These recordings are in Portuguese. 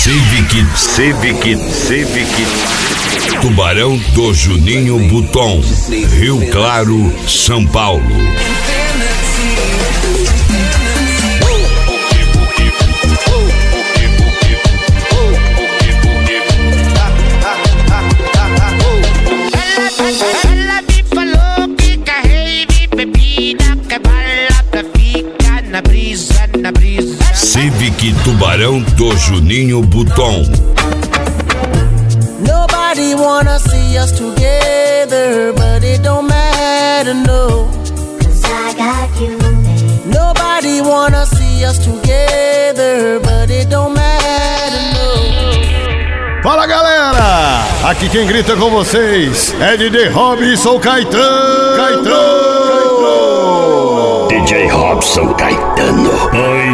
Civic. Tubarão do Juninho Button, Rio Claro, São Paulo. Ela me falou que carrei bebida, que bala pra ficar na brisa. Civic Tubarão do Juninho Button. Nobody wanna see us together, but it don't matter, no. 'Cause I got you, babe. Nobody wanna see us together, but it don't matter, no. Fala, galera! Aqui quem grita com vocês é DJ Robson Caetano. DJ Robson Caetano. Põe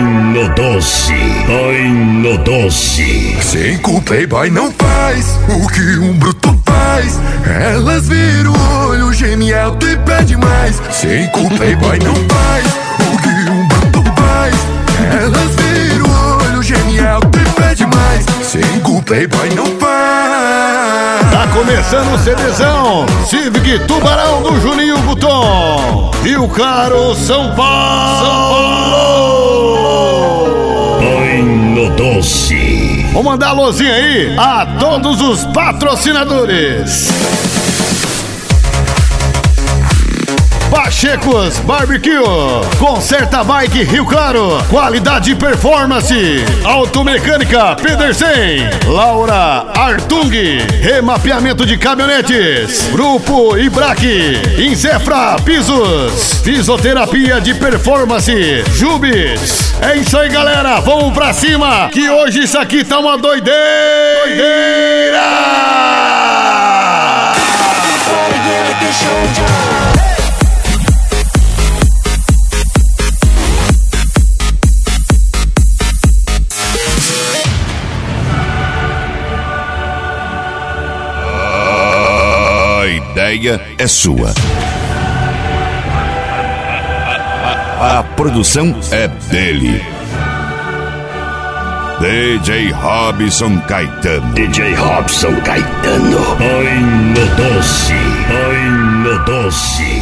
no doce. Cinco playboy não faz o que um bruto faz. Elas viram o olho genial e pede mais. Cinco playboy não faz o que um bruto faz. Elas viram o olho genial e pede mais. Cinco playboy não faz. Tá começando o CDzão Civic Tubarão do Juninho Button, Rio Claro, São Paulo. Põe no doce. Vou mandar a luzinha aí a todos os patrocinadores. Pachecos Barbecue, Conserta Bike Rio Claro, qualidade e performance. Automecânica Pedersen, Laura Artung, remapeamento de caminhonetes. Grupo Ibraque, Incefra Pisos, fisioterapia de performance, Jubes. É isso aí, galera, vamos pra cima, que hoje isso aqui tá uma doideira. A ideia é sua. A produção é dele. DJ Robson Caetano. DJ Robson Caetano. Põe no doce.